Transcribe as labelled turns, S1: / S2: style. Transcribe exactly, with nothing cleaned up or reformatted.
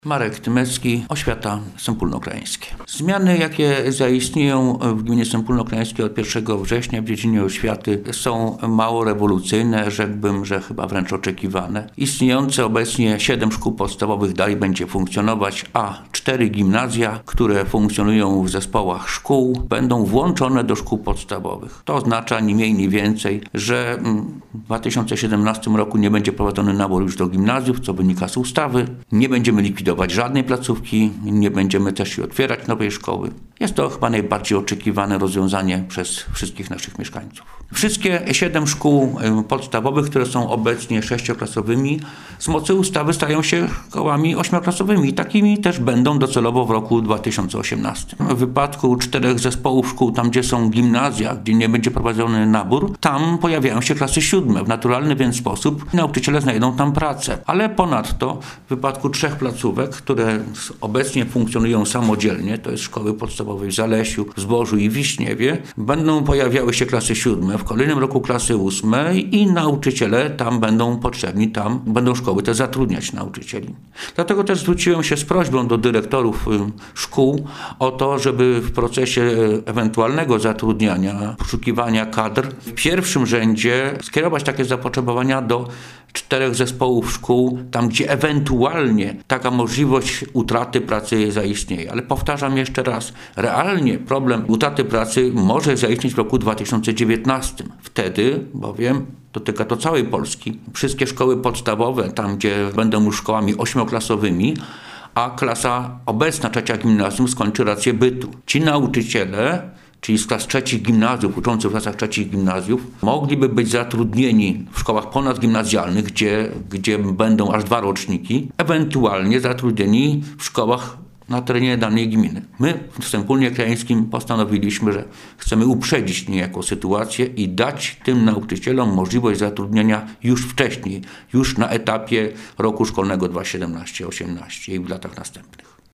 S1: Marek Tymecki, Oświata Sępólno-Krajeńskie. Zmiany, jakie zaistnieją w gminie Sępólno-Krajeńskie od pierwszego września w dziedzinie oświaty, są mało rewolucyjne, rzekłbym, że chyba wręcz oczekiwane. Istniejące obecnie siedem szkół podstawowych dalej będzie funkcjonować, a cztery gimnazja, które funkcjonują w zespołach szkół, będą włączone do szkół podstawowych. To oznacza ni mniej, ni więcej, że w dwa tysiące siedemnastym roku nie będzie prowadzony nabór już do gimnazjów, co wynika z ustawy. Nie będziemy likwidować żadnej placówki, nie będziemy też otwierać nowej szkoły. Jest to chyba najbardziej oczekiwane rozwiązanie przez wszystkich naszych mieszkańców. Wszystkie siedem szkół podstawowych, które są obecnie sześcioklasowymi, z mocy ustawy stają się szkołami ośmioklasowymi i takimi też będą docelowo w roku dwa tysiące osiemnastym. W wypadku czterech zespołów szkół, tam gdzie są gimnazja, gdzie nie będzie prowadzony nabór, tam pojawiają się klasy siódme. W naturalny więc sposób nauczyciele znajdą tam pracę. Ale ponadto w wypadku trzech placówek, które obecnie funkcjonują samodzielnie, to jest szkoły podstawowe w Zalesiu, w Zbożu i Wiśniewie, będą pojawiały się klasy siódme, w kolejnym roku klasy ósme i nauczyciele tam będą potrzebni, tam będą szkoły te zatrudniać nauczycieli. Dlatego też zwróciłem się z prośbą do dyrektorów szkół o to, żeby w procesie ewentualnego zatrudniania, poszukiwania kadr w pierwszym rzędzie skierować takie zapotrzebowania do czterech zespołów szkół, tam gdzie ewentualnie taka możliwość utraty pracy zaistnieje. Ale powtarzam jeszcze raz, realnie problem utraty pracy może zaistnieć w roku dwa tysiące dziewiętnastym. Wtedy bowiem dotyka to całej Polski. Wszystkie szkoły podstawowe, tam gdzie będą już szkołami ośmioklasowymi, a klasa obecna, trzecia gimnazjum, skończy rację bytu. Ci nauczyciele, czyli z klas trzecich gimnazjów, uczących w klasach trzecich gimnazjów, mogliby być zatrudnieni w szkołach ponadgimnazjalnych, gdzie, gdzie będą aż dwa roczniki, ewentualnie zatrudnieni w szkołach na terenie danej gminy. My w Sępólnie Krajeńskim postanowiliśmy, że chcemy uprzedzić niejako sytuację i dać tym nauczycielom możliwość zatrudnienia już wcześniej, już na etapie roku szkolnego dwa tysiące siedemnastego osiemnastego i w latach następnych.